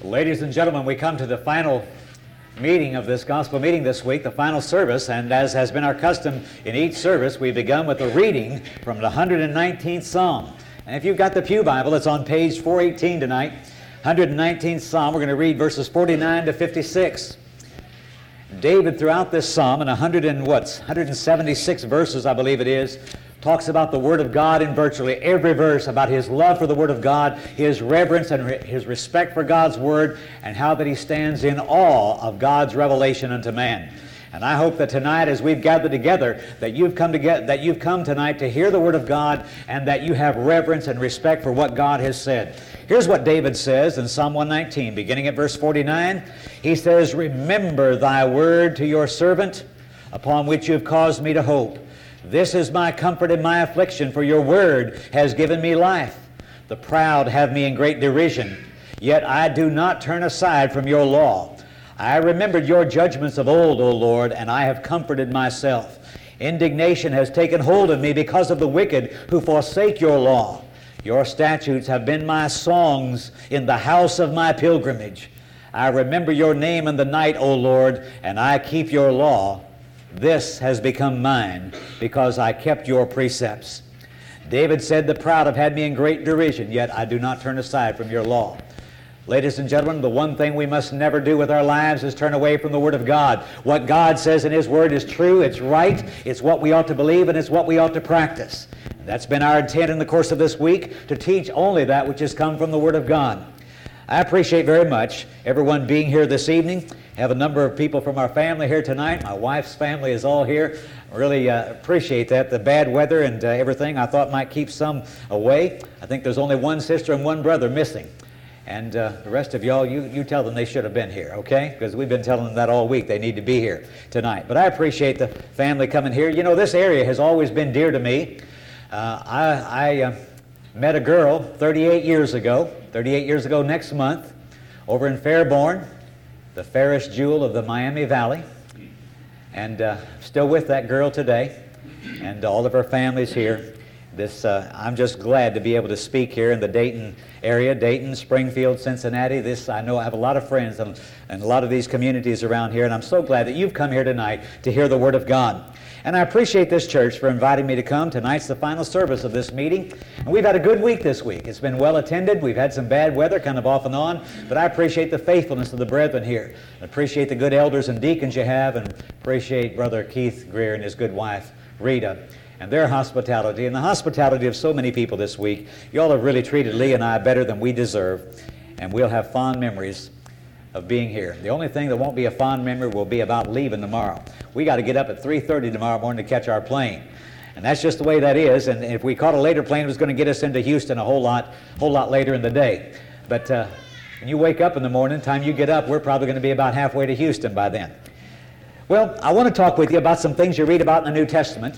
Ladies and gentlemen, we come to the final meeting of this gospel meeting this week, the final service, and as has been our custom in each service, we've begun with a reading from the 119th Psalm. And if you've got the Pew Bible, it's on page 418 tonight. 119th Psalm, we're going to read verses 49 to 56. David, throughout this psalm, in 176 verses, I believe it is, talks about the Word of God in virtually every verse, about his love for the Word of God, his reverence and his respect for God's Word, and how that he stands in awe of God's revelation unto man. And I hope that tonight, as we've gathered together, that you've come tonight to hear the Word of God, and that you have reverence and respect for what God has said. Here's what David says in Psalm 119, beginning at verse 49. He says, "Remember thy word to your servant, upon which you have caused me to hope. This is my comfort in my affliction, for your word has given me life. The proud have me in great derision, yet I do not turn aside from your law. I remembered your judgments of old, O Lord, and I have comforted myself. Indignation has taken hold of me because of the wicked who forsake your law. Your statutes have been my songs in the house of my pilgrimage. I remember your name in the night, O Lord, and I keep your law. This has become mine, because I kept your precepts." David said, "The proud have had me in great derision, yet I do not turn aside from your law." Ladies and gentlemen, the one thing we must never do with our lives is turn away from the Word of God. What God says in His Word is true, it's right, it's what we ought to believe, and it's what we ought to practice. And that's been our intent in the course of this week, to teach only that which has come from the Word of God. I appreciate very much everyone being here this evening. I have a number of people from our family here tonight. My wife's family is all here. I really appreciate that. The bad weather and everything I thought might keep some away. I think there's only one sister and one brother missing. And the rest of y'all, you tell them they should have been here, okay? Because we've been telling them that all week. They need to be here tonight. But I appreciate the family coming here. You know, this area has always been dear to me. I met a girl 38 years ago next month, over in Fairborn, the fairest jewel of the Miami Valley. And still with that girl today, and all of her family's here. I'm just glad to be able to speak here in the Dayton area, Dayton, Springfield, Cincinnati. I know I have a lot of friends in a lot of these communities around here, and I'm so glad that you've come here tonight to hear the Word of God. And I appreciate this church for inviting me to come. Tonight's the final service of this meeting. And we've had a good week this week. It's been well attended. We've had some bad weather, kind of off and on. But I appreciate the faithfulness of the brethren here. I appreciate the good elders and deacons you have, and appreciate Brother Keith Greer and his good wife, Rita, and their hospitality, and the hospitality of so many people this week. You all have really treated Lee and I better than we deserve. And we'll have fond memories of being here. The only thing that won't be a fond memory will be about leaving tomorrow. We got to get up at 3:30 tomorrow morning to catch our plane. And that's just the way that is. And if we caught a later plane, it was going to get us into Houston a whole lot later in the day. But when you wake up in the morning, time you get up, we're probably going to be about halfway to Houston by then. Well, I want to talk with you about some things you read about in the New Testament.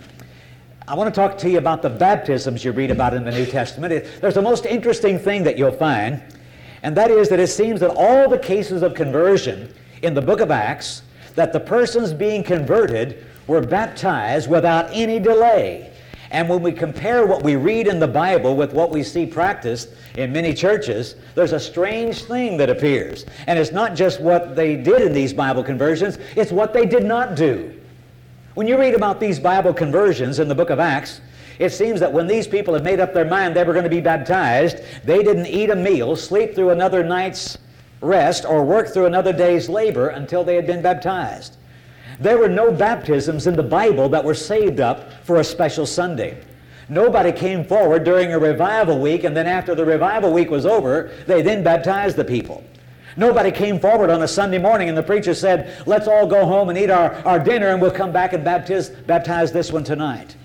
I want to talk to you about the baptisms you read about in the New Testament. There's a most interesting thing that you'll find, and that is that it seems that all the cases of conversion in the book of Acts, that the persons being converted were baptized without any delay. And when we compare what we read in the Bible with what we see practiced in many churches, there's a strange thing that appears. And it's not just what they did in these Bible conversions, it's what they did not do. When you read about these Bible conversions in the book of Acts, it seems that when these people had made up their mind they were going to be baptized, they didn't eat a meal, sleep through another night's rest, or work through another day's labor until they had been baptized. There were no baptisms in the Bible that were saved up for a special Sunday. Nobody came forward during a revival week, and then after the revival week was over, they then baptized the people. Nobody came forward on a Sunday morning and the preacher said, "Let's all go home and eat our dinner and we'll come back and baptize this one tonight."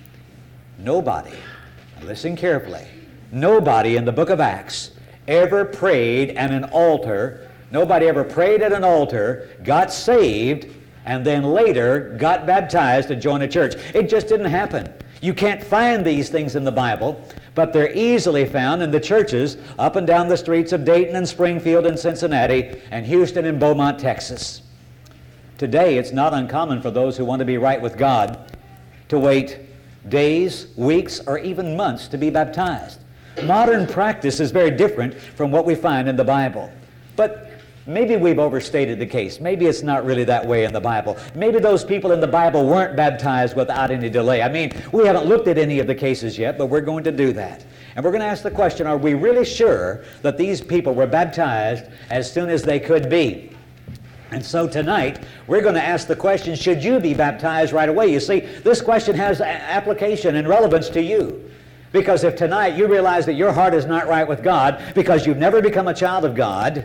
Nobody, listen carefully, nobody in the book of Acts ever prayed at an altar, got saved, and then later got baptized to join a church. It just didn't happen. You can't find these things in the Bible, but they're easily found in the churches up and down the streets of Dayton and Springfield and Cincinnati and Houston and Beaumont, Texas. Today, it's not uncommon for those who want to be right with God to wait days, weeks, or even months to be baptized. Modern practice is very different from what we find in the Bible. But maybe we've overstated the case. Maybe it's not really that way in the Bible. Maybe those people in the Bible weren't baptized without any delay. I mean, we haven't looked at any of the cases yet, but we're going to do that. And we're going to ask the question, are we really sure that these people were baptized as soon as they could be? And so tonight, we're going to ask the question, should you be baptized right away? You see, this question has application and relevance to you. Because if tonight you realize that your heart is not right with God because you've never become a child of God,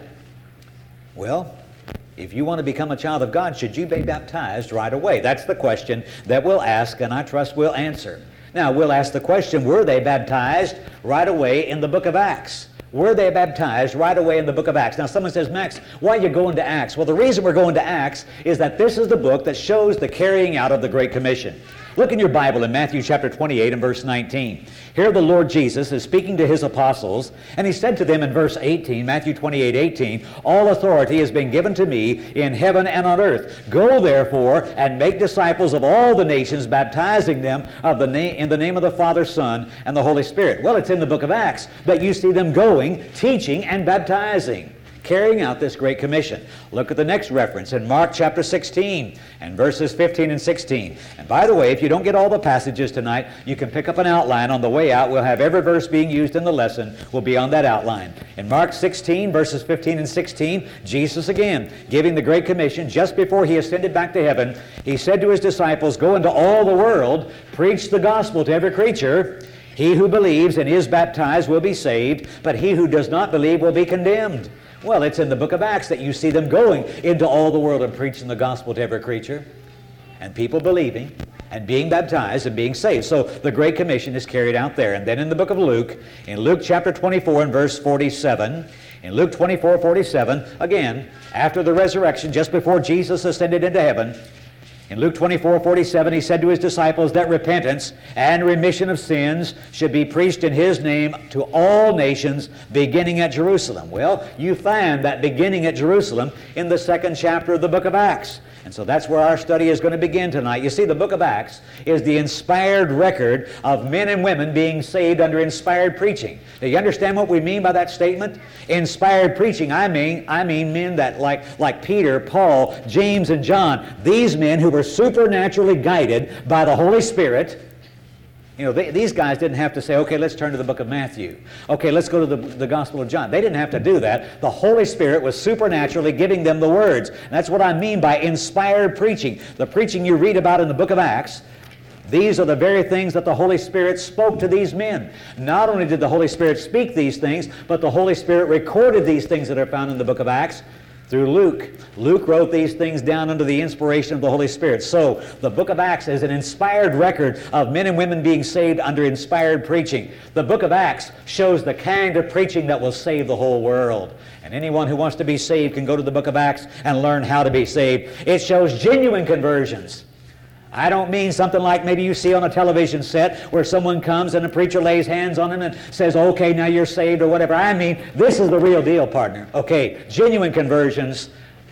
well, if you want to become a child of God, should you be baptized right away? That's the question that we'll ask, and I trust we'll answer. Now, we'll ask the question, were they baptized right away in the book of Acts? Were they baptized right away in the book of Acts? Now, someone says, Max, why are you going to Acts? Well, the reason we're going to Acts is that this is the book that shows the carrying out of the Great Commission. Look in your Bible in Matthew chapter 28 and verse 19. Here the Lord Jesus is speaking to his apostles, and he said to them in verse 18, Matthew 28:18, all authority has been given to me in heaven and on earth. Go therefore and make disciples of all the nations, baptizing them in the name of the Father, Son, and the Holy Spirit. Well, it's in the book of Acts that you see them going, teaching, and baptizing, carrying out this Great Commission. Look at the next reference in Mark chapter 16 and verses 15 and 16. And by the way, if you don't get all the passages tonight, you can pick up an outline on the way out. We'll have every verse being used in the lesson will be on that outline. In Mark 16 verses 15 and 16, Jesus again giving the Great Commission just before he ascended back to heaven, he said to his disciples, go into all the world, preach the gospel to every creature. He who believes and is baptized will be saved, but he who does not believe will be condemned. Well, it's in the book of Acts that you see them going into all the world and preaching the gospel to every creature, and people believing and being baptized and being saved. So the Great Commission is carried out there. And then in the book of Luke, in Luke chapter 24 and verse 47, in Luke 24:47, again, after the resurrection, just before Jesus ascended into heaven, in Luke 24:47, he said to his disciples that repentance and remission of sins should be preached in his name to all nations, beginning at Jerusalem. Well, you find that beginning at Jerusalem in the second chapter of the book of Acts. And so that's where our study is going to begin tonight. You see, the book of Acts is the inspired record of men and women being saved under inspired preaching. Do you understand what we mean by that statement? Inspired preaching, I mean men that like Peter, Paul, James, and John, these men who were supernaturally guided by the Holy Spirit. You know, these guys didn't have to say, okay, let's turn to the book of Matthew. Okay, let's go to the Gospel of John. They didn't have to do that. The Holy Spirit was supernaturally giving them the words. And that's what I mean by inspired preaching. The preaching you read about in the book of Acts, these are the very things that the Holy Spirit spoke to these men. Not only did the Holy Spirit speak these things, but the Holy Spirit recorded these things that are found in the book of Acts through Luke. Luke wrote these things down under the inspiration of the Holy Spirit. So the book of Acts is an inspired record of men and women being saved under inspired preaching. The book of Acts shows the kind of preaching that will save the whole world. And anyone who wants to be saved can go to the book of Acts and learn how to be saved. It shows genuine conversions. I don't mean something like maybe you see on a television set where someone comes and a preacher lays hands on him and says, okay, now you're saved or whatever. I mean, this is the real deal, partner. Okay, genuine conversions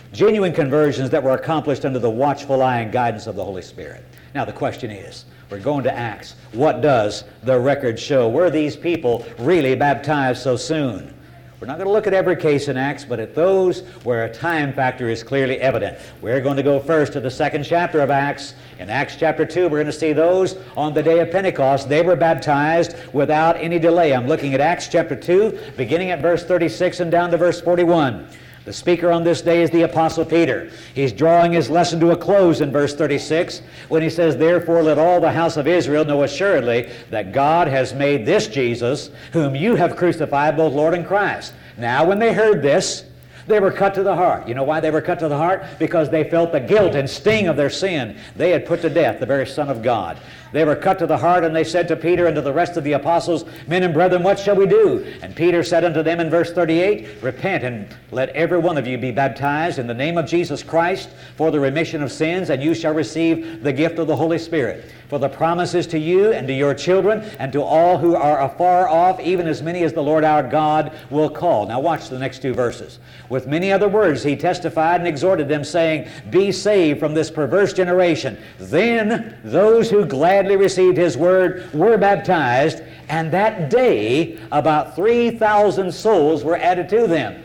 that were accomplished under the watchful eye and guidance of the Holy Spirit. Now the question is, we're going to Acts. What does the record show? Were these people really baptized so soon? We're not going to look at every case in Acts, but at those where a time factor is clearly evident. We're going to go first to the second chapter of Acts. In Acts chapter 2, we're going to see those on the day of Pentecost. They were baptized without any delay. I'm looking at Acts chapter 2, beginning at verse 36 and down to verse 41. The speaker on this day is the Apostle Peter. He's drawing his lesson to a close in verse 36 when he says, therefore let all the house of Israel know assuredly that God has made this Jesus, whom you have crucified, both Lord and Christ. Now when they heard this, they were cut to the heart. You know why they were cut to the heart? Because they felt the guilt and sting of their sin. They had put to death the very Son of God. They were cut to the heart, and they said to Peter and to the rest of the apostles, men and brethren, what shall we do? And Peter said unto them in verse 38, repent and let every one of you be baptized in the name of Jesus Christ for the remission of sins, and you shall receive the gift of the Holy Spirit. For the promise is to you and to your children and to all who are afar off, even as many as the Lord our God will call. Now watch the next two verses. With many other words he testified and exhorted them, saying, be saved from this perverse generation. Then those who gladly received his word were baptized, and that day about 3,000 souls were added to them.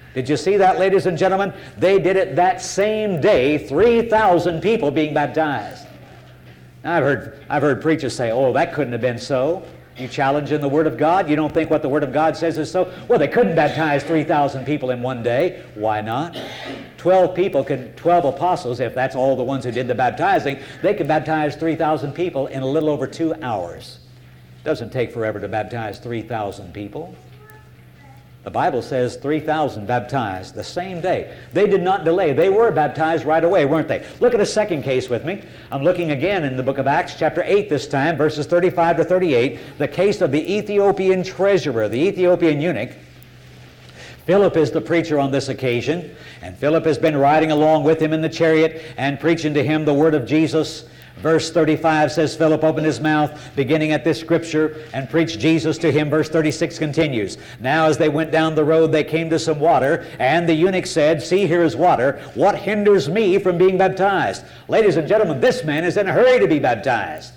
Did you see that, ladies and gentlemen? They did it that same day, 3,000 people being baptized. Now, I've heard preachers say, oh, that couldn't have been so. You challenging the Word of God? You don't think what the Word of God says is so? Well, they couldn't baptize 3,000 people in one day. Why not? 12 apostles, if that's all the ones who did the baptizing, they could baptize 3,000 people in a little over 2 hours. It doesn't take forever to baptize 3,000 people. The Bible says 3,000 baptized the same day. They did not delay. They were baptized right away, weren't they? Look at a second case with me. I'm looking again in the book of Acts, chapter 8 this time, verses 35 to 38, the case of the Ethiopian treasurer, the Ethiopian eunuch. Philip is the preacher on this occasion, and Philip has been riding along with him in the chariot and preaching to him the word of Jesus. Verse 35 says, Philip opened his mouth, beginning at this scripture, and preached Jesus to him. Verse 36 continues, Now as they went down the road, they came to some water, and the eunuch said, See, here is water. What hinders me from being baptized? Ladies and gentlemen, this man is in a hurry to be baptized.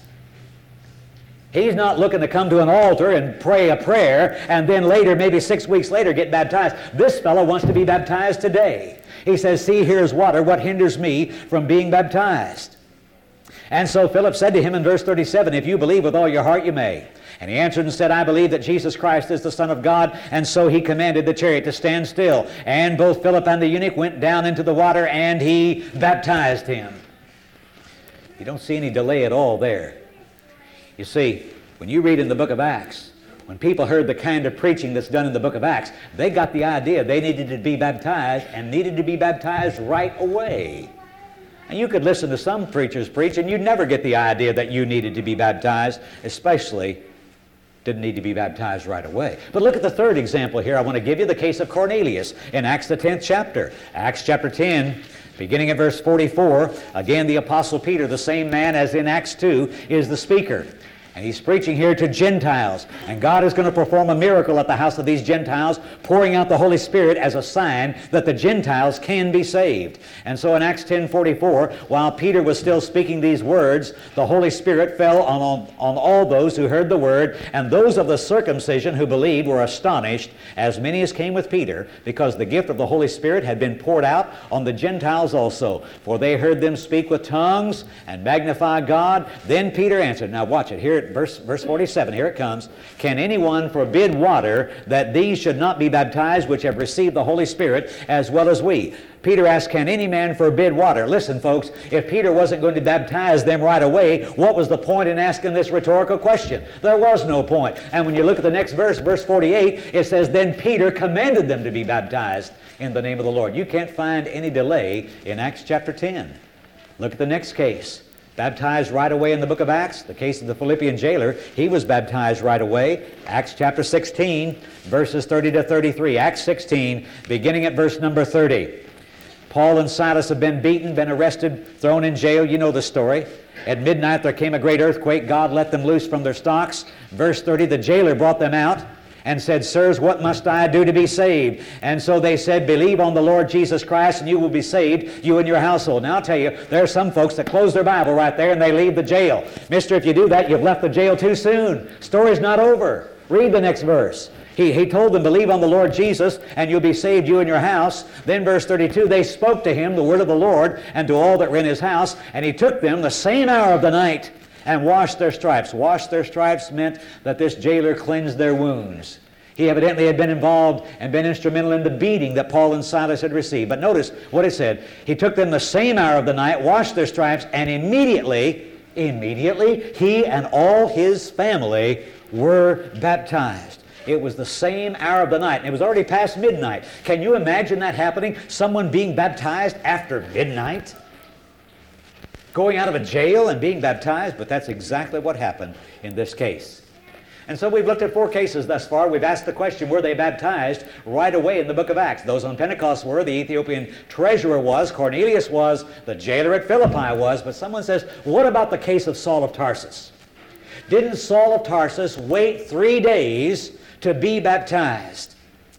He's not looking to come to an altar and pray a prayer, and then later, maybe 6 weeks later, get baptized. This fellow wants to be baptized today. He says, See, here is water. What hinders me from being baptized? And so Philip said to him in verse 37, If you believe with all your heart, you may. And he answered and said, I believe that Jesus Christ is the Son of God. And so he commanded the chariot to stand still. And both Philip and the eunuch went down into the water, and he baptized him. You don't see any delay at all there. You see, when you read in the book of Acts, when people heard the kind of preaching that's done in the book of Acts, they got the idea they needed to be baptized, and needed to be baptized right away. And you could listen to some preachers preach, and you'd never get the idea that you needed to be baptized, especially didn't need to be baptized right away. But look at the third example here. I want to give you the case of Cornelius in Acts the 10th chapter. Acts chapter 10, beginning at verse 44. Again, the Apostle Peter, the same man as in Acts 2, is the speaker. And he's preaching here to Gentiles. And God is going to perform a miracle at the house of these Gentiles, pouring out the Holy Spirit as a sign that the Gentiles can be saved. And so in Acts 10:44, while Peter was still speaking these words, the Holy Spirit fell on all those who heard the word, and those of the circumcision who believed were astonished, as many as came with Peter, because the gift of the Holy Spirit had been poured out on the Gentiles also. For they heard them speak with tongues and magnify God. Then Peter answered. Now watch it. Here verse 47, here it comes. Can anyone forbid water that these should not be baptized which have received the Holy Spirit as well as we? Peter asked, can any man forbid water? Listen, folks, if Peter wasn't going to baptize them right away, what was the point in asking this rhetorical question? There was no point. And when you look at the next verse, verse 48, it says, Then Peter commanded them to be baptized in the name of the Lord. You can't find any delay in Acts chapter 10. Look at the next case. Baptized right away in the book of Acts, the case of the Philippian jailer, he was baptized right away. Acts chapter 16, verses 30 to 33. Acts 16, beginning at verse number 30. Paul and Silas have been beaten, been arrested, thrown in jail. You know the story. At midnight there came a great earthquake. God let them loose from their stocks. Verse 30, the jailer brought them out and said, Sirs, what must I do to be saved? And so they said, Believe on the Lord Jesus Christ, and you will be saved, you and your household. Now I'll tell you, there are some folks that close their Bible right there and they leave the jail. Mister, if you do that, you've left the jail too soon. Story's not over. Read the next verse. He told them, Believe on the Lord Jesus, and you'll be saved, you and your house. Then verse 32, they spoke to him the word of the Lord, and to all that were in his house, and he took them the same hour of the night, and washed their stripes. Wash their stripes meant that this jailer cleansed their wounds. He evidently had been involved and been instrumental in the beating that Paul and Silas had received. But notice what it said. He took them the same hour of the night, washed their stripes, and immediately, he and all his family were baptized. It was the same hour of the night, and it was already past midnight. Can you imagine that happening? Someone being baptized after midnight? Going out of a jail and being baptized? But that's exactly what happened in this case. And so we've looked at 4 cases thus far. We've asked the question, were they baptized right away in the book of Acts? Those on Pentecost were, the Ethiopian treasurer was, Cornelius was, the jailer at Philippi was. But someone says, what about the case of Saul of Tarsus? Didn't Saul of Tarsus wait 3 days to be baptized?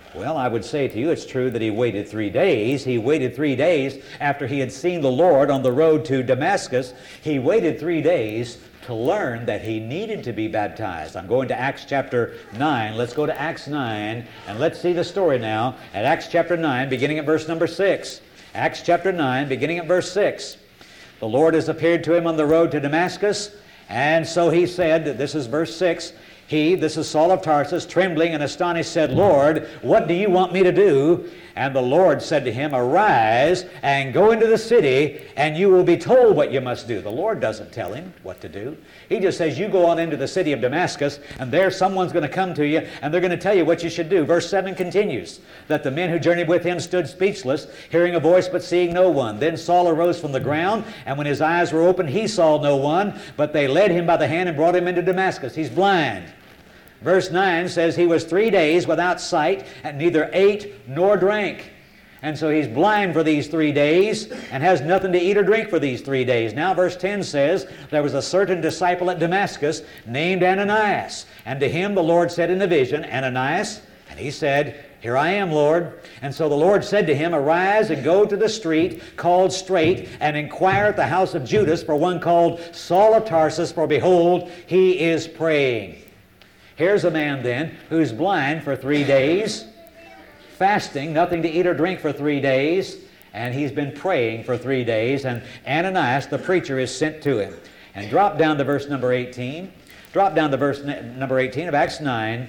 Well, I would say to you, it's true that he waited 3 days. He waited 3 days after he had seen the Lord on the road to Damascus. He waited 3 days to learn that he needed to be baptized. I'm going to Acts chapter 9. Let's go to Acts 9, and let's see the story now at Acts chapter 9, beginning at verse number 6. Acts chapter 9, beginning at verse 6. The Lord has appeared to him on the road to Damascus, and so he said, this is verse 6, he, this is Saul of Tarsus, trembling and astonished, said, Lord, what do you want me to do? And the Lord said to him, arise and go into the city, and you will be told what you must do. The Lord doesn't tell him what to do. He just says, you go on into the city of Damascus, and there someone's going to come to you, and they're going to tell you what you should do. Verse 7 continues, that the men who journeyed with him stood speechless, hearing a voice but seeing no one. Then Saul arose from the ground, and when his eyes were opened, he saw no one, but they led him by the hand and brought him into Damascus. He's blind. Verse 9 says he was 3 days without sight and neither ate nor drank. And so he's blind for these 3 days and has nothing to eat or drink for these 3 days. Now verse 10 says, there was a certain disciple at Damascus named Ananias. And to him the Lord said in a vision, Ananias? And he said, here I am, Lord. And so the Lord said to him, arise and go to the street called Straight, and inquire at the house of Judas for one called Saul of Tarsus, for behold, he is praying. Here's a man then who's blind for 3 days, fasting, nothing to eat or drink for 3 days, and he's been praying for 3 days, and Ananias, the preacher, is sent to him. And drop down to verse number 18. Drop down to verse number 18 of Acts 9.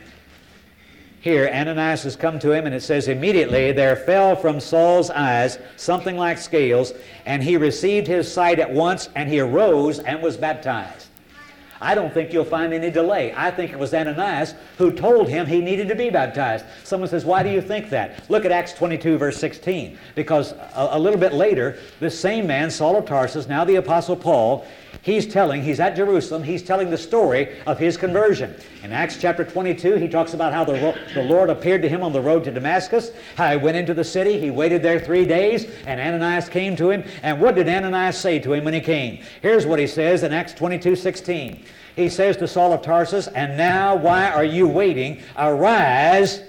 Here, Ananias has come to him, and it says, immediately there fell from Saul's eyes something like scales, and he received his sight at once, and he arose and was baptized. I don't think you'll find any delay. I think it was Ananias who told him he needed to be baptized. Someone says, why do you think that? Look at Acts 22, verse 16. Because a little bit later, this same man, Saul of Tarsus, now the Apostle Paul, he's at Jerusalem, he's telling the story of his conversion. In Acts chapter 22, he talks about how the Lord appeared to him on the road to Damascus, how he went into the city, he waited there 3 days, and Ananias came to him. And what did Ananias say to him when he came? Here's what he says in Acts 22, 16. He says to Saul of Tarsus, and now why are you waiting? Arise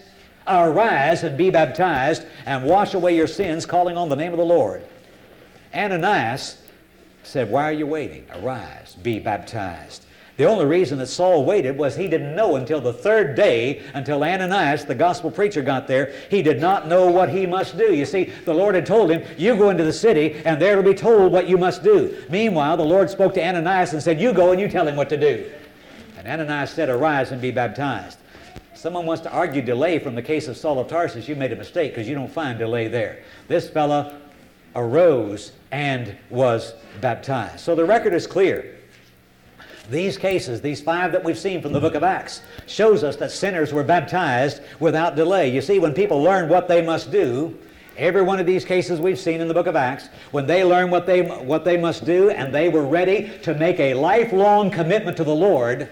and be baptized, and wash away your sins, calling on the name of the Lord. Ananias said, why are you waiting? Arise, be baptized. The only reason that Saul waited was he didn't know until the 3rd day, until Ananias, the gospel preacher, got there, he did not know what he must do. You see, the Lord had told him, you go into the city, and there to be told what you must do. Meanwhile, the Lord spoke to Ananias and said, you go and you tell him what to do. And Ananias said, arise and be baptized. Someone wants to argue delay from the case of Saul of Tarsus. You made a mistake, because you don't find delay there. This fella arose and was baptized. So the record is clear. These cases, these 5 that we've seen from the book of Acts, shows us that sinners were baptized without delay. You see, when people learn what they must do, every one of these cases we've seen in the book of Acts, when they learned what they must do, and they were ready to make a lifelong commitment to the Lord,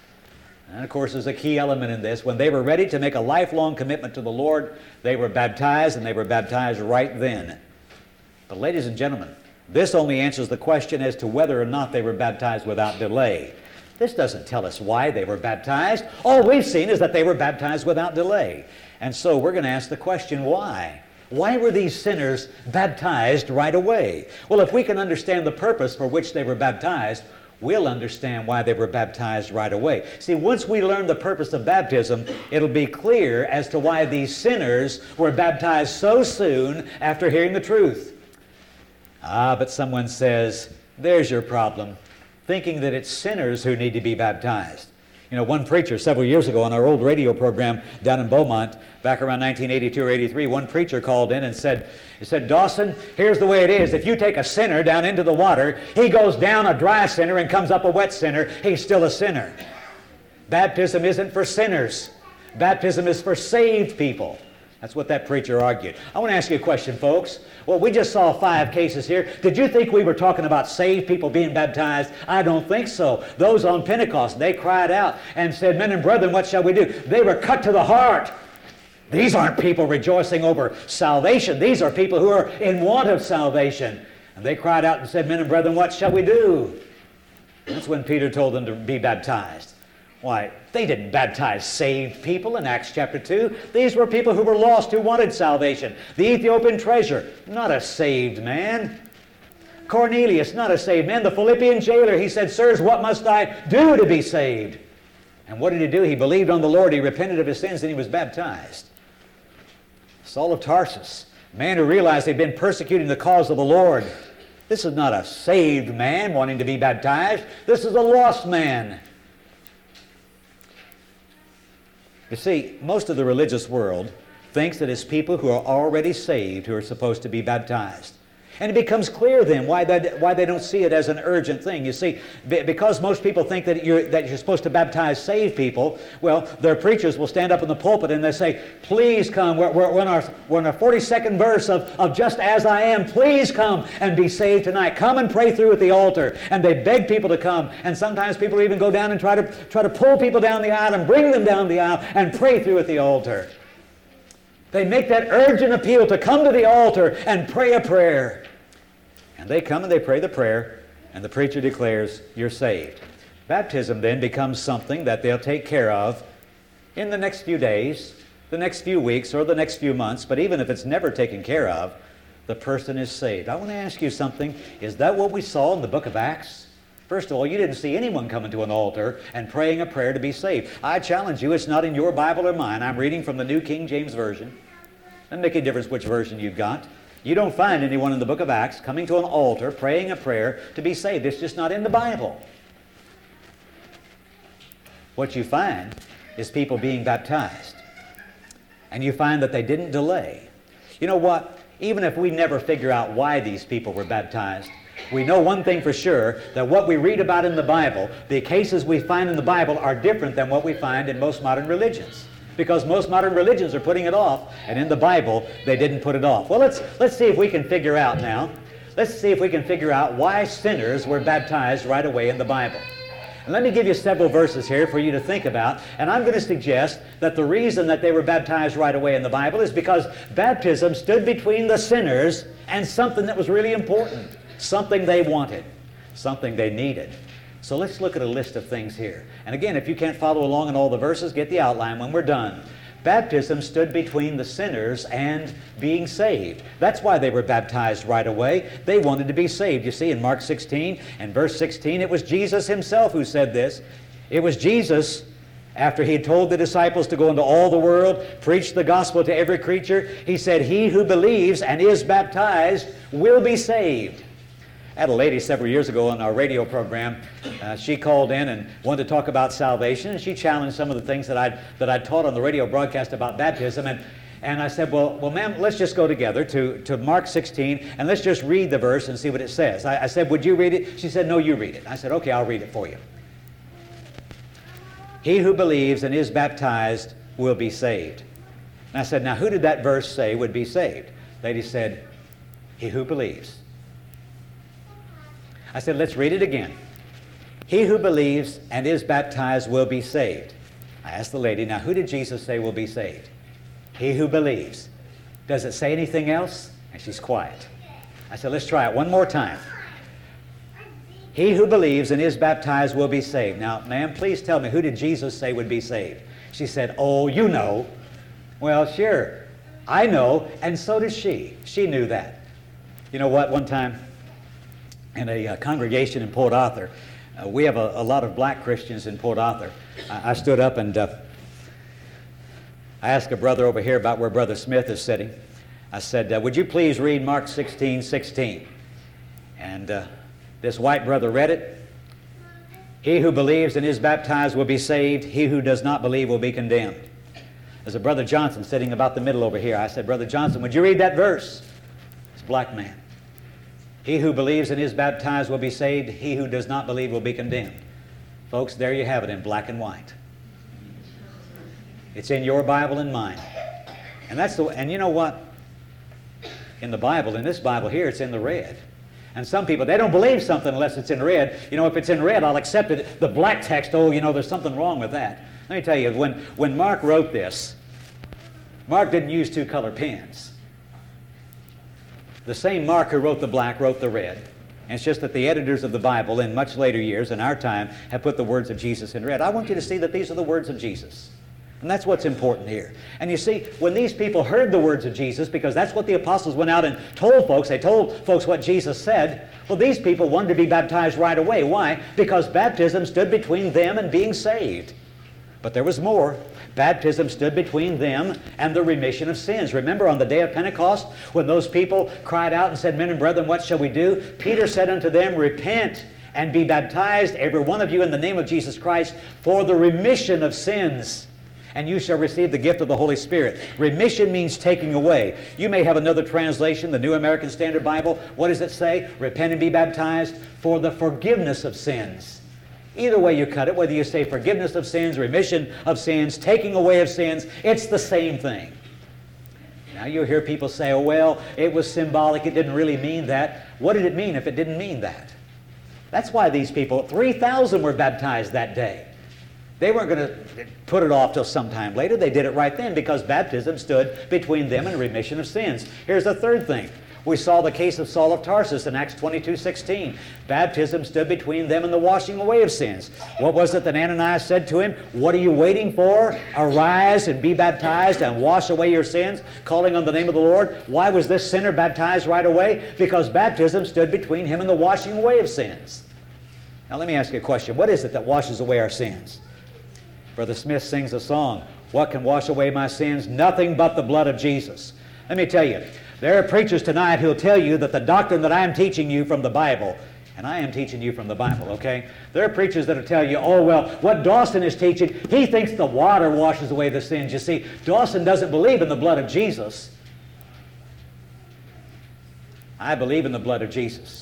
and of course there's a key element in this, when they were ready to make a lifelong commitment to the Lord, they were baptized, and they were baptized right then. But ladies and gentlemen, this only answers the question as to whether or not they were baptized without delay. This doesn't tell us why they were baptized. All we've seen is that they were baptized without delay. And so we're going to ask the question, why? Why were these sinners baptized right away? Well, if we can understand the purpose for which they were baptized, we'll understand why they were baptized right away. See, once we learn the purpose of baptism, it'll be clear as to why these sinners were baptized so soon after hearing the truth. But someone says, there's your problem, thinking that it's sinners who need to be baptized. You know, one preacher several years ago on our old radio program down in Beaumont, back around 1982 or 83, one preacher called in and said, Dawson, here's the way it is. If you take a sinner down into the water, he goes down a dry sinner and comes up a wet sinner, he's still a sinner. Baptism isn't for sinners. Baptism is for saved people. That's what that preacher argued. I want to ask you a question, folks. Well, we just saw 5 cases here. Did you think we were talking about saved people being baptized? I don't think so. Those on Pentecost, they cried out and said, men and brethren, what shall we do? They were cut to the heart. These aren't people rejoicing over salvation. These are people who are in want of salvation. And they cried out and said, men and brethren, what shall we do? That's when Peter told them to be baptized. Why, they didn't baptize saved people in Acts chapter 2. These were people who were lost, who wanted salvation. The Ethiopian treasurer, not a saved man. Cornelius, not a saved man. The Philippian jailer, he said, "Sirs, what must I do to be saved?" And what did he do? He believed on the Lord, he repented of his sins, and he was baptized. Saul of Tarsus, a man who realized he'd been persecuting the cause of the Lord. This is not a saved man wanting to be baptized. This is a lost man. You see, most of the religious world thinks that it's people who are already saved who are supposed to be baptized. And it becomes clear then why they don't see it as an urgent thing. You see, because most people think that you're supposed to baptize saved people, well, their preachers will stand up in the pulpit and they say, "Please come. We're in our 42nd verse of just as I am. Please come and be saved tonight. Come and pray through at the altar." And they beg people to come. And sometimes people even go down and try to pull people down the aisle and bring them down the aisle and pray through at the altar. They make that urgent appeal to come to the altar and pray a prayer. And they come and they pray the prayer, and the preacher declares, "You're saved." Baptism then becomes something that they'll take care of in the next few days, the next few weeks, or the next few months. But even if it's never taken care of, the person is saved. I want to ask you something. Is that what we saw in the book of Acts? First of all, you didn't see anyone coming to an altar and praying a prayer to be saved. I challenge you, it's not in your Bible or mine. I'm reading from the New King James Version. Doesn't make any difference which version you've got. You don't find anyone in the book of Acts coming to an altar, praying a prayer to be saved. It's just not in the Bible. What you find is people being baptized. And you find that they didn't delay. You know what? Even if we never figure out why these people were baptized, we know one thing for sure, that what we read about in the Bible, the cases we find in the Bible are different than what we find in most modern religions. Because most modern religions are putting it off, and in the Bible, they didn't put it off. Well, let's see if we can figure out now. Let's see if we can figure out why sinners were baptized right away in the Bible. And let me give you several verses here for you to think about. And I'm going to suggest that the reason that they were baptized right away in the Bible is because baptism stood between the sinners and something that was really important, something they wanted, something they needed. So let's look at a list of things here. And again, if you can't follow along in all the verses, get the outline when we're done. Baptism stood between the sinners and being saved. That's why they were baptized right away. They wanted to be saved. You see, in Mark 16 and verse 16, it was Jesus himself who said this. It was Jesus, after he had told the disciples to go into all the world, preach the gospel to every creature, he said, "He who believes and is baptized will be saved." I had a lady several years ago on our radio program. She called in and wanted to talk about salvation, and she challenged some of the things that I'd taught on the radio broadcast about baptism. And I said, well, ma'am, let's just go together to Mark 16, and let's just read the verse and see what it says. I said, would you read it? She said, no, you read it. I said, okay, I'll read it for you. He who believes and is baptized will be saved. And I said, now who did that verse say would be saved? Lady said, he who believes. I said, let's read it again. He who believes and is baptized will be saved. I asked the lady, now who did Jesus say will be saved? He who believes. Does it say anything else? And she's quiet. I said, let's try it one more time. He who believes and is baptized will be saved. Now, ma'am, please tell me, who did Jesus say would be saved? She said, oh, you know. Well, sure, I know, and so does she. She knew that. You know what, one time in a congregation in Port Arthur, we have a lot of black Christians in Port Arthur. I stood up and I asked a brother over here about where Brother Smith is sitting. I said, would you please read Mark 16:16? And this white brother read it. He who believes and is baptized will be saved. He who does not believe will be condemned. There's a Brother Johnson sitting about the middle over here. I said, Brother Johnson, would you read that verse? It's a black man. He who believes and is baptized will be saved. He who does not believe will be condemned. Folks, there you have it in black and white. It's in your Bible and mine. And you know what? In the Bible, in this Bible here, it's in the red. And some people, they don't believe something unless it's in red. You know, if it's in red, I'll accept it. The black text, oh, you know, there's something wrong with that. Let me tell you, when Mark wrote this, Mark didn't use two-color pens. The same Mark who wrote the black wrote the red. And it's just that the editors of the Bible in much later years, in our time, have put the words of Jesus in red. I want you to see that these are the words of Jesus. And that's what's important here. And you see, when these people heard the words of Jesus, because that's what the apostles went out and told folks, they told folks what Jesus said, well, these people wanted to be baptized right away. Why? Because baptism stood between them and being saved. But there was more. Baptism stood between them and the remission of sins. Remember on the day of Pentecost, when those people cried out and said, "Men and brethren, what shall we do?" Peter said unto them, "Repent and be baptized, every one of you, in the name of Jesus Christ, for the remission of sins. And you shall receive the gift of the Holy Spirit." Remission means taking away. You may have another translation, the New American Standard Bible. What does it say? Repent and be baptized for the forgiveness of sins. Either way you cut it, whether you say forgiveness of sins, remission of sins, taking away of sins, it's the same thing. Now you'll hear people say, "Oh, well, it was symbolic, it didn't really mean that." What did it mean if it didn't mean that? That's why these people, 3,000 were baptized that day. They weren't going to put it off till sometime later. They did it right then because baptism stood between them and remission of sins. Here's the third thing. We saw the case of Saul of Tarsus in Acts 22:16. Baptism stood between them and the washing away of sins. What was it that Ananias said to him? "What are you waiting for? Arise and be baptized and wash away your sins, calling on the name of the Lord." Why was this sinner baptized right away? Because baptism stood between him and the washing away of sins. Now let me ask you a question. What is it that washes away our sins? Brother Smith sings a song, "What can wash away my sins? Nothing but the blood of Jesus." Let me tell you, there are preachers tonight who'll tell you that the doctrine that I'm teaching you from the Bible, and I am teaching you from the Bible, okay? There are preachers that'll tell you, "Oh, well, what Dawson is teaching, he thinks the water washes away the sins." You see, Dawson doesn't believe in the blood of Jesus. I believe in the blood of Jesus.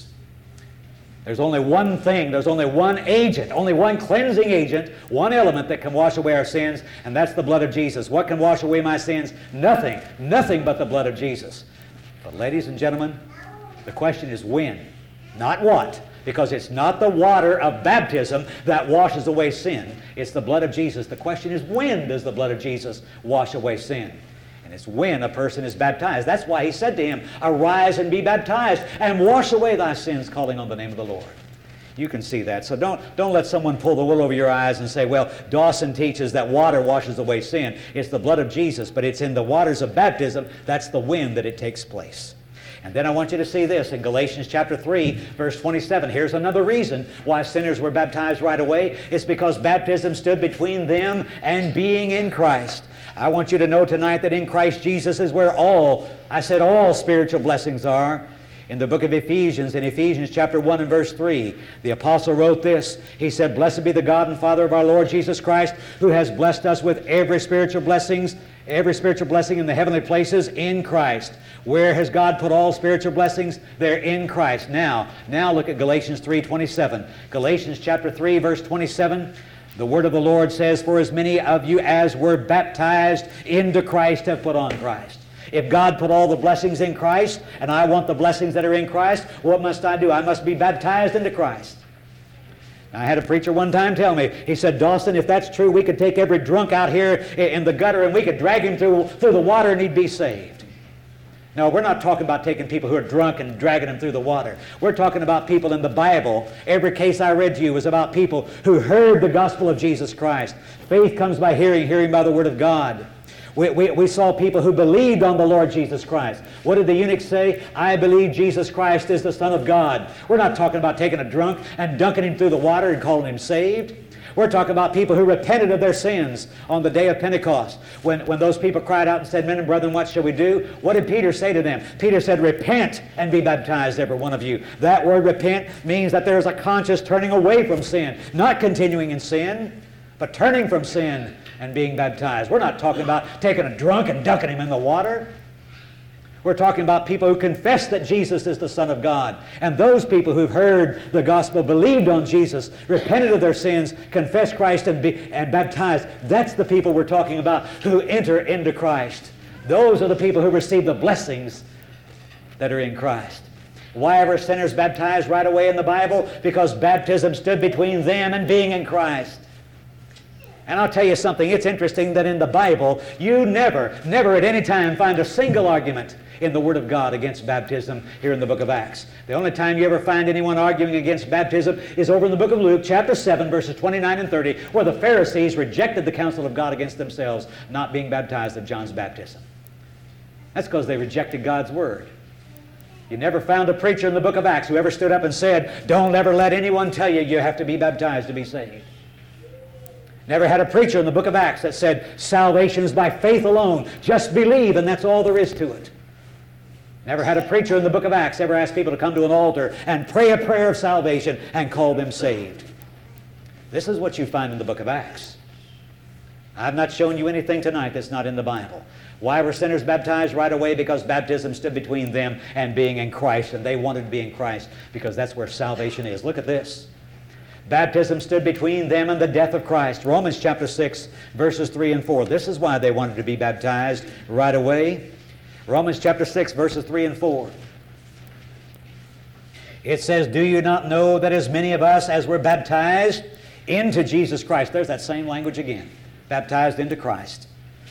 There's only one thing, there's only one agent, only one cleansing agent, one element that can wash away our sins, and that's the blood of Jesus. What can wash away my sins? Nothing. Nothing but the blood of Jesus. But ladies and gentlemen, the question is when, not what. Because it's not the water of baptism that washes away sin. It's the blood of Jesus. The question is, when does the blood of Jesus wash away sin? And it's when a person is baptized. That's why he said to him, "Arise and be baptized and wash away thy sins, calling on the name of the Lord." You can see that. So don't let someone pull the wool over your eyes and say, "Well, Dawson teaches that water washes away sin." It's the blood of Jesus, but it's in the waters of baptism. That's the when that it takes place. And then I want you to see this in Galatians chapter 3, verse 27. Here's another reason why sinners were baptized right away. It's because baptism stood between them and being in Christ. I want you to know tonight that in Christ Jesus is where all spiritual blessings are. In the book of Ephesians, in Ephesians chapter 1 and verse 3, the apostle wrote this. He said, "Blessed be the God and Father of our Lord Jesus Christ, who has blessed us with every spiritual blessing in the heavenly places in Christ." Where has God put all spiritual blessings? They're in Christ. Now look at Galatians 3:27. Galatians chapter 3, verse 27. The word of the Lord says, "For as many of you as were baptized into Christ have put on Christ." If God put all the blessings in Christ, and I want the blessings that are in Christ, what must I do? I must be baptized into Christ. Now, I had a preacher one time tell me, he said, "Dawson, if that's true, we could take every drunk out here in the gutter and we could drag him through the water and he'd be saved." No, we're not talking about taking people who are drunk and dragging them through the water. We're talking about people in the Bible. Every case I read to you was about people who heard the gospel of Jesus Christ. Faith comes by hearing, hearing by the word of God. We saw people who believed on the Lord Jesus Christ. What did the eunuch say? "I believe Jesus Christ is the Son of God." We're not talking about taking a drunk and dunking him through the water and calling him saved. We're talking about people who repented of their sins on the day of Pentecost. When those people cried out and said, "Men and brethren, what shall we do?" What did Peter say to them? Peter said, "Repent and be baptized, every one of you." That word repent means that there is a conscious turning away from sin. Not continuing in sin, but turning from sin and being baptized. We're not talking about taking a drunk and dunking him in the water. We're talking about people who confess that Jesus is the Son of God. And those people who've heard the gospel, believed on Jesus, repented of their sins, confessed Christ and baptized. That's the people we're talking about who enter into Christ. Those are the people who receive the blessings that are in Christ. Why were sinners baptized right away in the Bible? Because baptism stood between them and being in Christ. And I'll tell you something, it's interesting that in the Bible, you never at any time find a single argument in the Word of God against baptism here in the book of Acts. The only time you ever find anyone arguing against baptism is over in the book of Luke, chapter 7, verses 29 and 30, where the Pharisees rejected the counsel of God against themselves, not being baptized at John's baptism. That's because they rejected God's Word. You never found a preacher in the book of Acts who ever stood up and said, don't ever let anyone tell you you have to be baptized to be saved. Never had a preacher in the book of Acts that said, salvation is by faith alone. Just believe and that's all there is to it. Never had a preacher in the book of Acts ever asked people to come to an altar and pray a prayer of salvation and call them saved. This is what you find in the book of Acts. I've not shown you anything tonight that's not in the Bible. Why were sinners baptized right away? Because baptism stood between them and being in Christ, and they wanted to be in Christ because that's where salvation is. Look at this. Baptism stood between them and the death of Christ. Romans chapter 6, verses 3 and 4. This is why they wanted to be baptized right away. Romans chapter 6, verses 3 and 4. It says, do you not know that as many of us as were baptized into Jesus Christ, there's that same language again, baptized into Christ.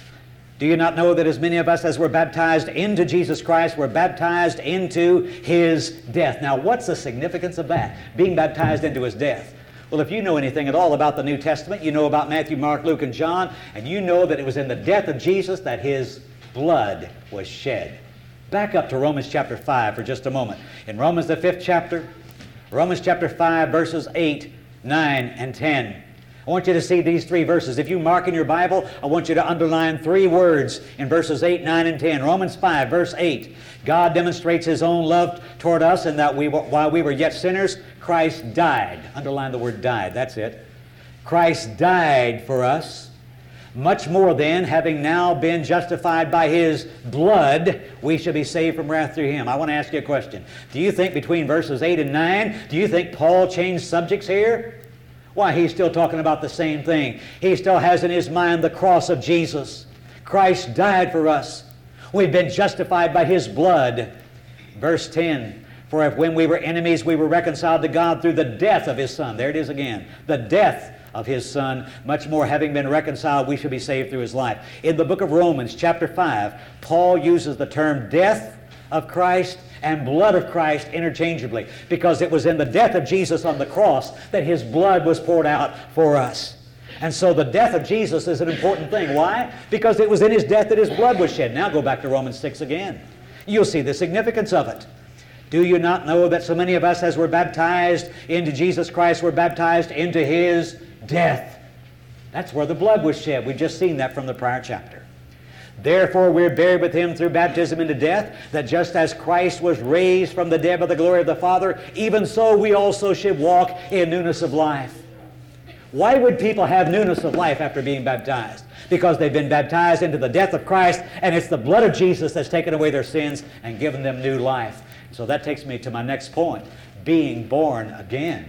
Do you not know that as many of us as were baptized into Jesus Christ were baptized into His death? Now, what's the significance of that? Being baptized into His death. Well, if you know anything at all about the New Testament, you know about Matthew, Mark, Luke, and John, and you know that it was in the death of Jesus that His blood was shed. Back up to Romans chapter 5 for just a moment. In Romans the 5th chapter, Romans chapter 5, verses 8, 9, and 10. I want you to see these three verses. If you mark in your Bible, I want you to underline three words in verses 8, 9, and 10. Romans 5, verse 8. God demonstrates His own love toward us in that while we were yet sinners, Christ died. Underline the word died. That's it. Christ died for us. Much more then, having now been justified by His blood, we shall be saved from wrath through Him. I want to ask you a question. Do you think between verses 8 and 9, do you think Paul changed subjects here? Why, he's still talking about the same thing. He still has in his mind the cross of Jesus. Christ died for us. We've been justified by His blood. Verse 10, for if when we were enemies we were reconciled to God through the death of His Son. There it is again. The death of His Son. Much more, having been reconciled, we shall be saved through His life. In the book of Romans, chapter 5, Paul uses the term death of Christ and blood of Christ interchangeably, because it was in the death of Jesus on the cross that His blood was poured out for us. And so the death of Jesus is an important thing. Why? Because it was in His death that His blood was shed. Now go back to Romans 6 again. You'll see the significance of it. Do you not know that so many of us as were baptized into Jesus Christ were baptized into His death? That's where the blood was shed. We've just seen that from the prior chapter. Therefore we're buried with Him through baptism into death, that just as Christ was raised from the dead by the glory of the Father, even so we also should walk in newness of life. Why would people have newness of life after being baptized? Because they've been baptized into the death of Christ, and it's the blood of Jesus that's taken away their sins and given them new life. So that takes me to my next point, being born again.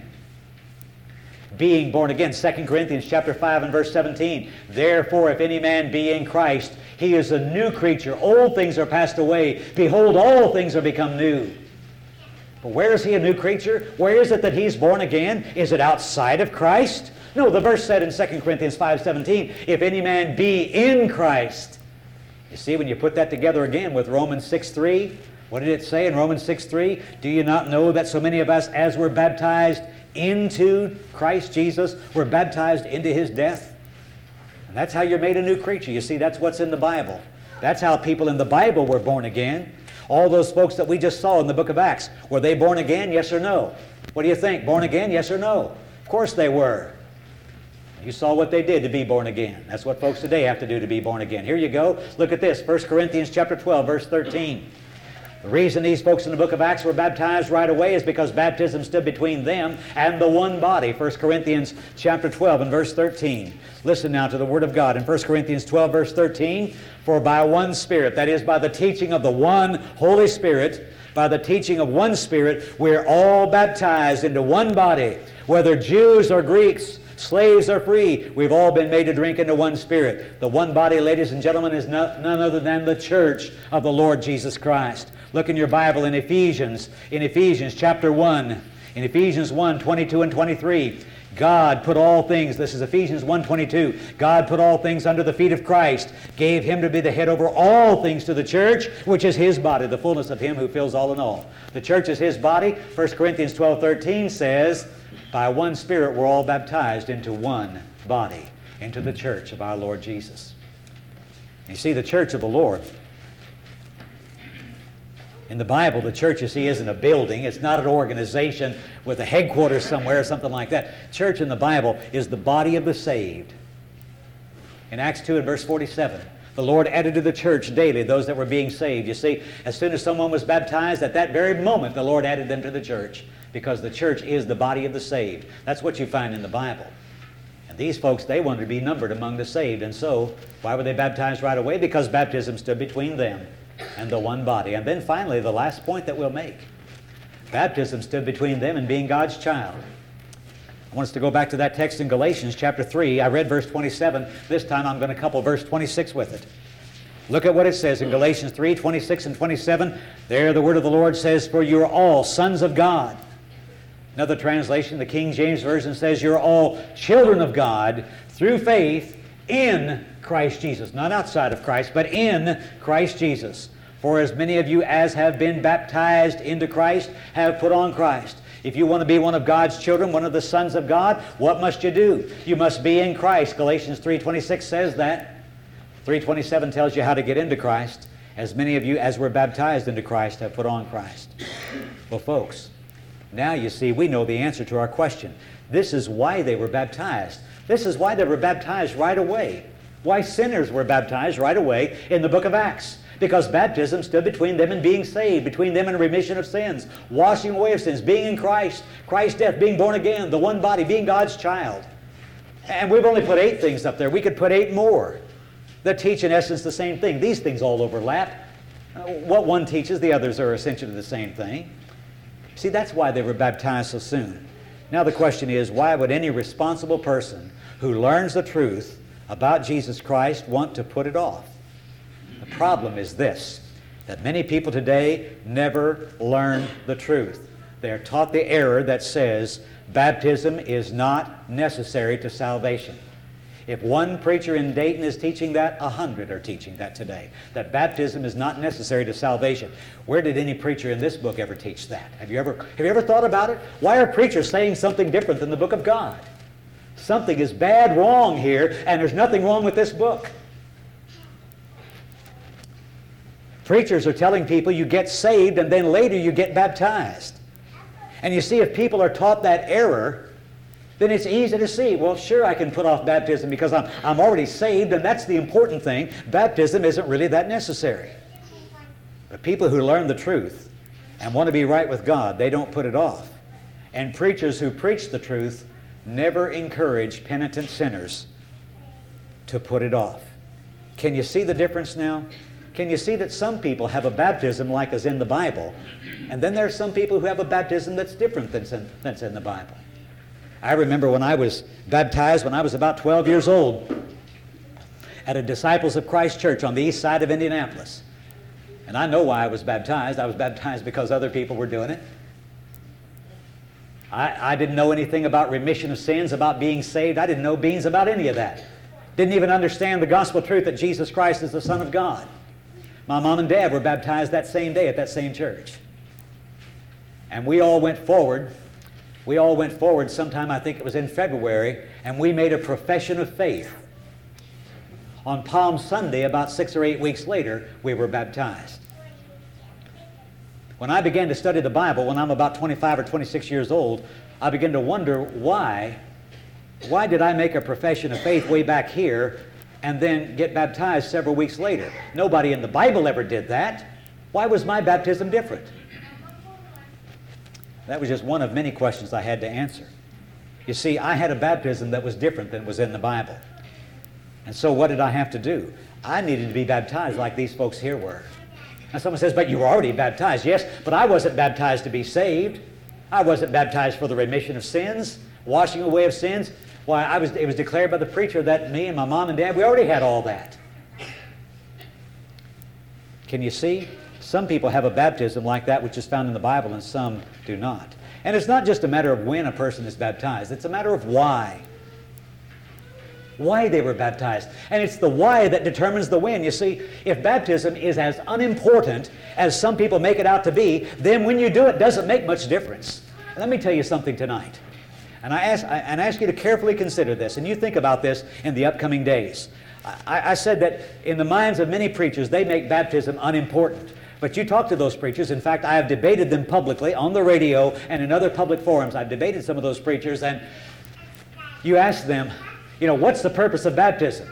Being born again, 2 Corinthians chapter 5 and verse 17. Therefore, if any man be in Christ, he is a new creature. Old things are passed away. Behold, all things are become new. But where is he a new creature? Where is it that he's born again? Is it outside of Christ? No, the verse said in 2 Corinthians 5:17, if any man be in Christ. You see, when you put that together again with Romans 6:3, what did it say in Romans 6:3? Do you not know that so many of us, as were baptized into Christ Jesus, were baptized into His death? And that's how you're made a new creature. You see, that's what's in the Bible. That's how people in the Bible were born again. All those folks that we just saw in the book of Acts, were they born again, yes or no? What do you think? Born again, yes or no? Of course they were. You saw what they did to be born again. That's what folks today have to do to be born again. Here you go. Look at this. 1 Corinthians chapter 12, verse 13. The reason these folks in the book of Acts were baptized right away is because baptism stood between them and the one body. 1 Corinthians chapter 12 and verse 13. Listen now to the Word of God. In 1 Corinthians 12, verse 13, for by one Spirit, that is by the teaching of the one Holy Spirit, by the teaching of one Spirit, we're all baptized into one body, whether Jews or Greeks, slaves or free, we've all been made to drink into one Spirit. The one body, ladies and gentlemen, is none other than the church of the Lord Jesus Christ. Look in your Bible in Ephesians chapter 1, in Ephesians 1, 22 and 23. God put all things, this is Ephesians 1:22, God put all things under the feet of Christ, gave him to be the head over all things to the church, which is his body, the fullness of him who fills all in all. The church is his body. 1 Corinthians 12:13 says, by one Spirit we're all baptized into one body, into the church of our Lord Jesus. You see, the church of the Lord, in the Bible, the church, you see, isn't a building. It's not an organization with a headquarters somewhere or something like that. Church in the Bible is the body of the saved. In Acts 2 and verse 47, the Lord added to the church daily those that were being saved. You see, as soon as someone was baptized, at that very moment, the Lord added them to the church, because the church is the body of the saved. That's what you find in the Bible. And these folks, they wanted to be numbered among the saved. And so, why were they baptized right away? Because baptism stood between them and the one body. And then finally, the last point that we'll make. Baptism stood between them and being God's child. I want us to go back to that text in Galatians chapter 3. I read verse 27. This time I'm going to couple verse 26 with it. Look at what it says in Galatians 3, 26 and 27. There the word of the Lord says, for you are all sons of God. Another translation, the King James Version, says you're all children of God through faith in Christ Jesus. Not outside of Christ, but in Christ Jesus. For as many of you as have been baptized into Christ have put on Christ. If you want to be one of God's children, one of the sons of God, what must you do? You must be in Christ. Galatians 3:26 says that. 3:27 tells you how to get into Christ. As many of you as were baptized into Christ have put on Christ. Well, folks, now you see we know the answer to our question. This is why they were baptized. This is why they were baptized right away. Why sinners were baptized right away in the book of Acts. Because baptism stood between them and being saved, between them and remission of sins, washing away of sins, being in Christ, Christ's death, being born again, the one body, being God's child. And we've only put 8 things up there. We could put 8 more that teach in essence the same thing. These things all overlap. What one teaches, the others are essentially the same thing. See, that's why they were baptized so soon. Now the question is, why would any responsible person who learns the truth about Jesus Christ want to put it off? The problem is this, that many people today never learn the truth. They are taught the error that says baptism is not necessary to salvation. If one preacher in Dayton is teaching that, 100 are teaching that today, that baptism is not necessary to salvation. Where did any preacher in this book ever teach that? Have you ever thought about it? Why are preachers saying something different than the book of God? Something is bad wrong here, and there's nothing wrong with this book. Preachers are telling people you get saved and then later you get baptized. And you see, if people are taught that error, then it's easy to see, well, sure, I can put off baptism because I'm already saved, and that's the important thing. Baptism isn't really that necessary. But people who learn the truth and want to be right with God, they don't put it off. And preachers who preach the truth never encourage penitent sinners to put it off. Can you see the difference now? Can you see that some people have a baptism like is in the Bible, and then there are some people who have a baptism that's different than's in the Bible? I remember when I was baptized when I was about 12 years old at a Disciples of Christ church on the east side of Indianapolis. And I know why I was baptized. I was baptized because other people were doing it. I didn't know anything about remission of sins, about being saved. I didn't know beans about any of that. Didn't even understand the gospel truth that Jesus Christ is the Son of God. My mom and dad were baptized that same day at that same church. And we all went forward. We all went forward sometime, I think it was in February, and we made a profession of faith. On Palm Sunday, about 6 or 8 weeks later, we were baptized. When I began to study the Bible, when I'm about 25 or 26 years old, I began to wonder why did I make a profession of faith way back here and then get baptized several weeks later? Nobody in the Bible ever did that. Why was my baptism different? That was just one of many questions I had to answer. You see, I had a baptism that was different than was in the Bible. And so what did I have to do? I needed to be baptized like these folks here were. Now someone says, but you were already baptized. Yes, but I wasn't baptized to be saved. I wasn't baptized for the remission of sins, washing away of sins. Why, it was declared by the preacher that me and my mom and dad, we already had all that. Can you see? Some people have a baptism like that which is found in the Bible and some do not. And it's not just a matter of when a person is baptized. It's a matter of why. Why they were baptized. And it's the why that determines the when. You see, if baptism is as unimportant as some people make it out to be, then when you do it, doesn't make much difference. Let me tell you something tonight. And I ask you to carefully consider this, and you think about this in the upcoming days. I said that in the minds of many preachers, they make baptism unimportant. But you talk to those preachers. In fact, I have debated them publicly on the radio and in other public forums. I've debated some of those preachers, and you ask them, what's the purpose of baptism?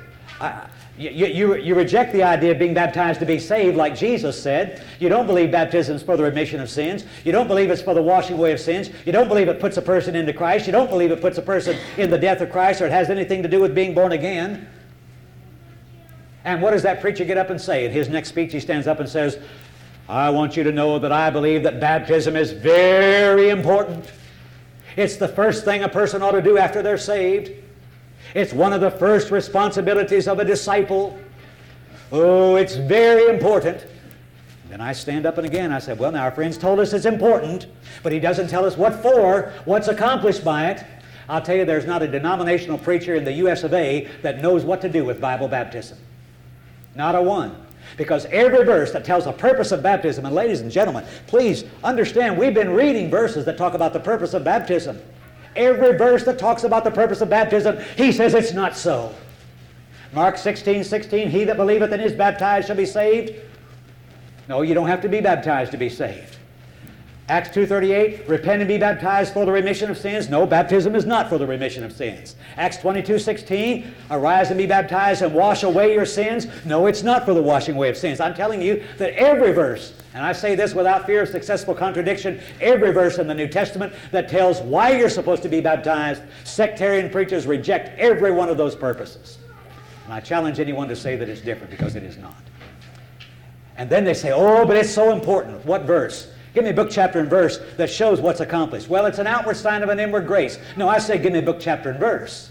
You reject the idea of being baptized to be saved, like Jesus said. You don't believe baptism is for the remission of sins. You don't believe it's for the washing away of sins. You don't believe it puts a person into Christ. You don't believe it puts a person in the death of Christ, or it has anything to do with being born again. And what does that preacher get up and say? In his next speech, he stands up and says, I want you to know that I believe that baptism is very important. It's the first thing a person ought to do after they're saved. It's one of the first responsibilities of a disciple. Oh, it's very important. Then I stand up and again I said, well, now our friends told us it's important, but he doesn't tell us what for, what's accomplished by it. I'll tell you, there's not a denominational preacher in the U.S. of A. that knows what to do with Bible baptism. Not a one. Because every verse that tells the purpose of baptism, and ladies and gentlemen, please understand, we've been reading verses that talk about the purpose of baptism. Every verse that talks about the purpose of baptism, he says it's not so. Mark 16:16, he that believeth and is baptized shall be saved. No, you don't have to be baptized to be saved. Acts 2:38, repent and be baptized for the remission of sins. No, baptism is not for the remission of sins. Acts 22:16, arise and be baptized and wash away your sins. No, it's not for the washing away of sins. I'm telling you that every verse, and I say this without fear of successful contradiction, every verse in the New Testament that tells why you're supposed to be baptized, sectarian preachers reject every one of those purposes. And I challenge anyone to say that it's different, because it is not. And then they say, oh, but it's so important. What verse? Give me a book, chapter, and verse that shows what's accomplished. Well, it's an outward sign of an inward grace. No, I say give me a book, chapter, and verse.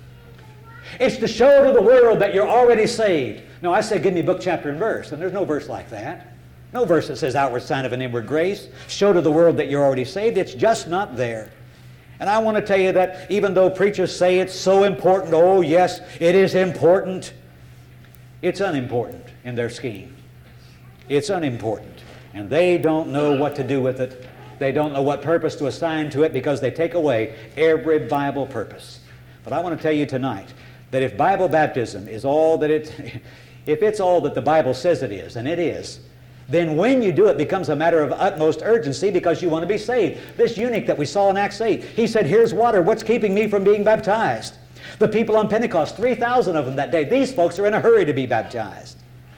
It's to show to the world that you're already saved. No, I say give me a book, chapter, and verse. And there's no verse like that. No verse that says outward sign of an inward grace. Show to the world that you're already saved. It's just not there. And I want to tell you that even though preachers say it's so important, oh yes, it is important, it's unimportant in their scheme. It's unimportant. And they don't know what to do with it. They don't know what purpose to assign to it, because they take away every Bible purpose. But I want to tell you tonight that if Bible baptism is all that if it's all that the Bible says it is, and it is, then when you do it becomes a matter of utmost urgency, because you want to be saved. This eunuch that we saw in Acts 8, he said, here's water. What's keeping me from being baptized? The people on Pentecost, 3,000 of them that day, these folks are in a hurry to be baptized.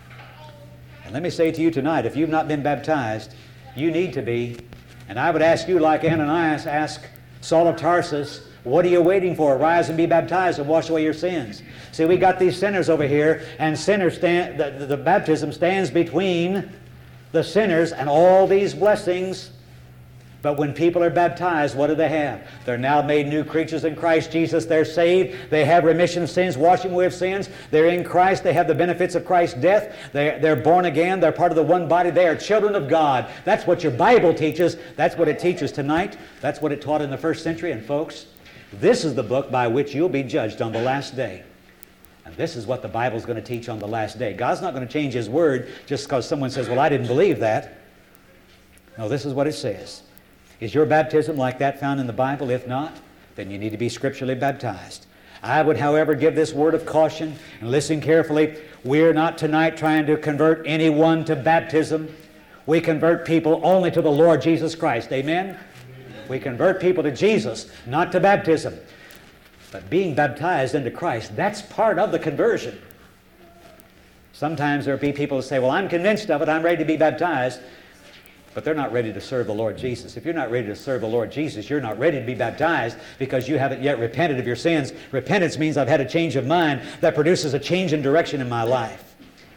Let me say to you tonight, if you've not been baptized, you need to be. And I would ask you, like Ananias asked Saul of Tarsus, what are you waiting for? Rise and be baptized and wash away your sins. See, we got these sinners over here, and sinners the baptism stands between the sinners and all these blessings. But when people are baptized, what do they have? They're now made new creatures in Christ Jesus. They're saved. They have remission of sins, washing away of sins. They're in Christ. They have the benefits of Christ's death. They're born again. They're part of the one body. They are children of God. That's what your Bible teaches. That's what it teaches tonight. That's what it taught in the first century. And folks, this is the book by which you'll be judged on the last day. And this is what the Bible's going to teach on the last day. God's not going to change His Word just because someone says, well, I didn't believe that. No, this is what it says. Is your baptism like that found in the Bible? If not, then you need to be scripturally baptized. I would, however, give this word of caution, and listen carefully. We're not tonight trying to convert anyone to baptism. We convert people only to the Lord Jesus Christ. Amen? We convert people to Jesus, not to baptism. But being baptized into Christ, that's part of the conversion. Sometimes there will be people who say, well, I'm convinced of it, I'm ready to be baptized. But they're not ready to serve the Lord Jesus. If you're not ready to serve the Lord Jesus, you're not ready to be baptized because you haven't yet repented of your sins. Repentance means I've had a change of mind that produces a change in direction in my life.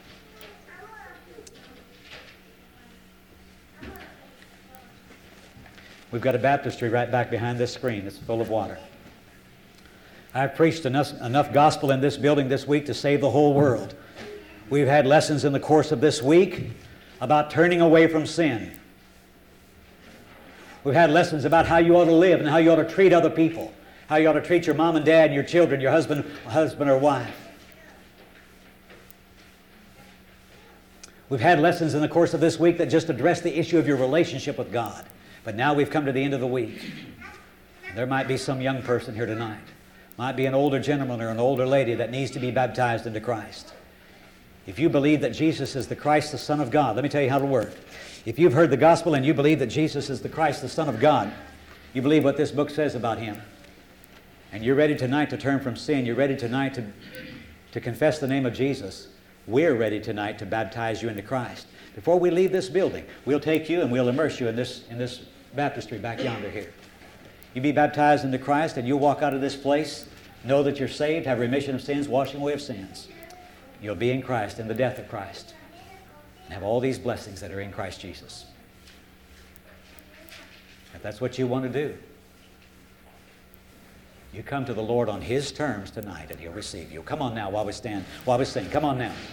We've got a baptistry right back behind this screen. It's full of water. I've preached enough gospel in this building this week to save the whole world. We've had lessons in the course of this week about turning away from sin. We've had lessons about how you ought to live and how you ought to treat other people, how you ought to treat your mom and dad and your children, your husband or wife. We've had lessons in the course of this week that just address the issue of your relationship with God. But now we've come to the end of the week. There might be some young person here tonight. Might be an older gentleman or an older lady that needs to be baptized into Christ. If you believe that Jesus is the Christ, the Son of God, let me tell you how it'll work. If you've heard the gospel and you believe that Jesus is the Christ, the Son of God, you believe what this book says about Him, and you're ready tonight to turn from sin, you're ready tonight to confess the name of Jesus, we're ready tonight to baptize you into Christ. Before we leave this building, we'll take you and we'll immerse you in this baptistry back yonder here. You be baptized into Christ and you'll walk out of this place, know that you're saved, have remission of sins, washing away of sins. You'll be in Christ, in the death of Christ, and have all these blessings that are in Christ Jesus. If that's what you want to do, you come to the Lord on His terms tonight and He'll receive you. Come on now while we sing. Come on now.